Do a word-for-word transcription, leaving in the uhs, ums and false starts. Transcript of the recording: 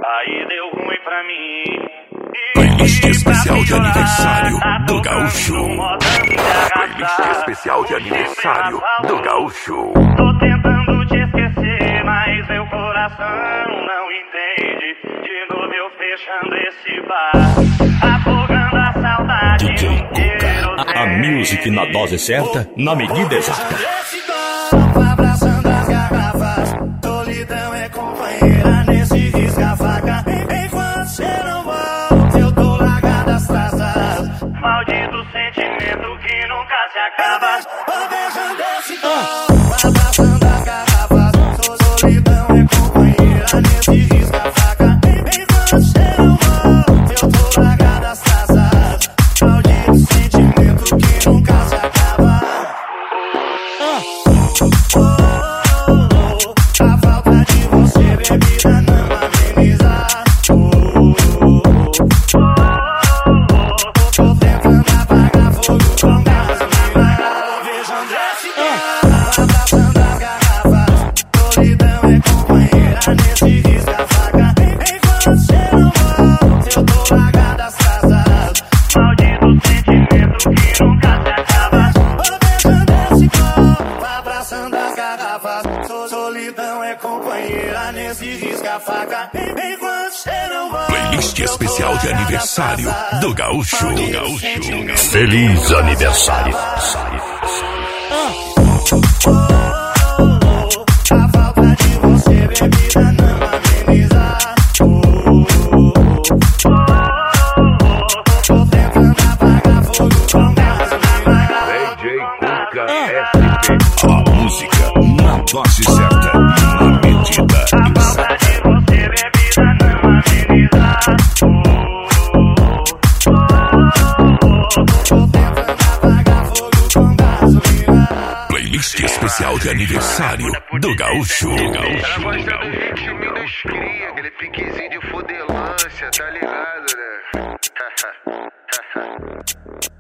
Aí deu ruim pra mim. Playlist especial de aniversário do Gaúcho. Playlist especial de aniversário do Gaúcho. Tô tentando te esquecer, mas meu coração não entende. De novo eu fechando esse bar, afogando a saudade. D J Cuca, a, a music na dose certa, na medida exata. Abraçando as garrafas, solidão é companheira nesse risca-faca. Enquanto cê não volta, eu tô largado as traças. Maldito sentimento que nunca se acaba. Vou beijando esse copo, abraçando as garrafas, solidão é companheira nesse risca-faca. Enquanto cê não volta, eu tô largado as traças. Maldito sentimento que nunca se acaba. A falta de você, bebida, não ameniza. Tô tentando apagar fogo com gasolina. Vejando esse carro, abraçando as garrafas. Solidão é companheira nesse risca-faca. Enquanto cê não volta, eu tô largado as traças. Maldito sentimento que nunca se acaba. Tô beijando esse copo, abraçando as garrafas. Solidão é companheira nesse risca-faca. Enquanto cê não volta, Playlist especial de aniversário do Gaúcho. Do Gaúcho. Feliz aniversário. a falta de você, bebida, não ameniza. Tô tentando apagar fogo com gasolina. D J Cuca S P. A música na dose certa, na medida exata. De você, bebida, não ameniza. Tô tentando apagar fogo com gasolina. Playlist especial de aniversário do Gaúcho. Do Ela Gaúcho. gosta do ritmo dos cria, aquele piquezinho de fodelância, tá ligado, né?